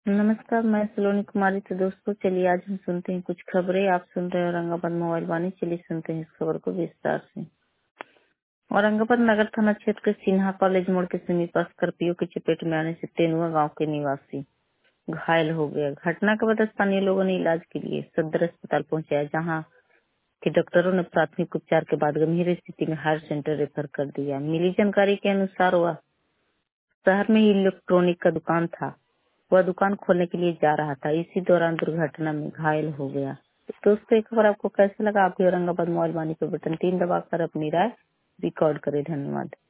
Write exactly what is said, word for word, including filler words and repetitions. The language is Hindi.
नमस्कार, मैं सलोनी कुमारी। तो दोस्तों चलिए आज हम सुनते हैं कुछ खबरें। आप सुन रहे हैं औरंगाबाद मोबाइल वाणी। चलिए सुनते हैं इस खबर को विस्तार से। औरंगाबाद नगर थाना क्षेत्र के सिन्हा कॉलेज मोड़ के समीप स्कॉर्पियो की चपेट में आने से तेनुआ गांव के निवासी घायल हो गया। घटना के बाद स्थानीय लोगों ने इलाज के लिए सदर अस्पताल पहुंचाया, जहां के डॉक्टरों ने प्राथमिक उपचार के बाद गंभीर स्थिति में हायर सेंटर रेफर कर दिया। मिली जानकारी के अनुसार वह शहर में ही इलेक्ट्रॉनिक का दुकान था। वह दुकान खोलने के लिए जा रहा था। इसी दौरान दुर्घटना में घायल हो गया। तो दोस्तों ये खबर आपको कैसे लगा? आप भी औरंगाबाद मोबाइल वाणी पे बटन तीन दबाकर अपनी राय रिकॉर्ड करें। धन्यवाद।